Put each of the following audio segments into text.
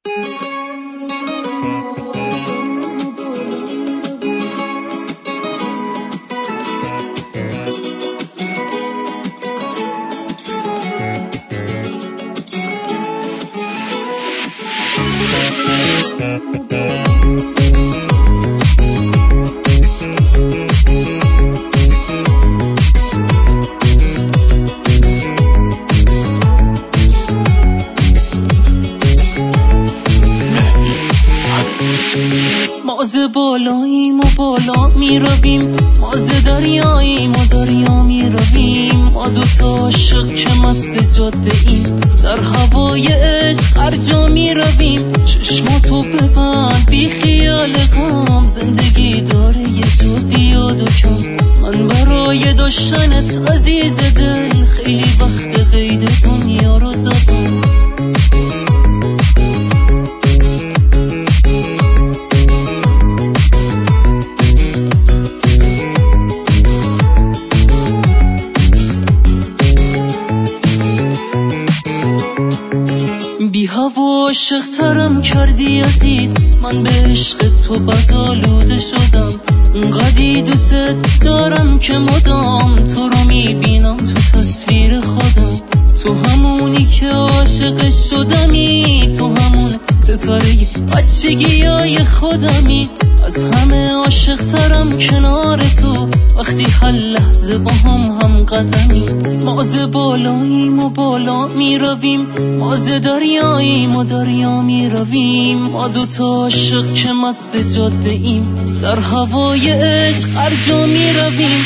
ما ز بالاییم و بالا می رویم، ما ز دریاییم و دریا می رویم، ما دوتا عاشق که مست جاده ایم، در هوای عشق هر جا می رویم. چشماتو ببند بی خیال غم، زندگی داره یه جزئیات و کم. من برای داشتنت عزیز دل خیلی وقت قید دنیا رو زدم. بی هوا عاشق ترم کردی عزیز، من به عشق تو بدآلوده شدم. اونقدی دوست دارم که مدام تو رو میبینم تو تصویر خودم. تو همونی که عاشق شدمی، تو همون ستاره بچگیای خودمی. از همه عاشق ترم کنار تو، وقتی هر لحظه با هم قدمی. ما ز بالاییم و بالا می رویم، ما ز دریاییم و دریا می رویم، ما دوتا عاشق که مست جاده ایم، در هوای عشق هر جا می رویم.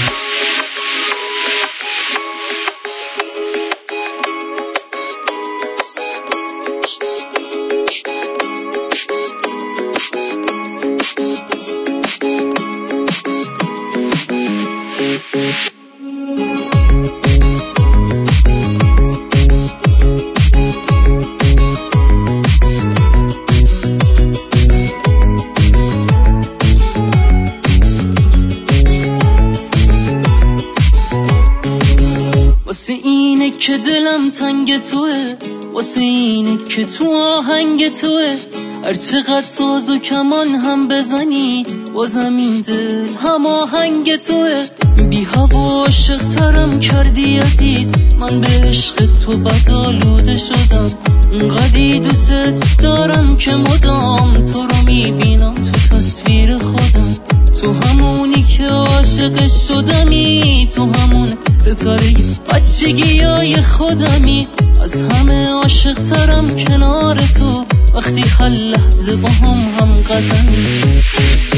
واسه اینه که دلم تنگ توه، واسه اینه که تو آهنگ توه. هر چقدر ساز و کمان هم بزنی، بازم این دل هم آهنگ توه. بی هوا عاشق ترم کردی عزیز، من به عشق تو بدآلوده شدم. اونقدی دوست دارم که مدام تو رو میبینم تو تصویر خودم. تو همونی که عاشق شدمی، تو همون ستاره بچگیای خودمی. از همه عاشق ترم کنار تو، وقتی هر لحظه با هم قدمی.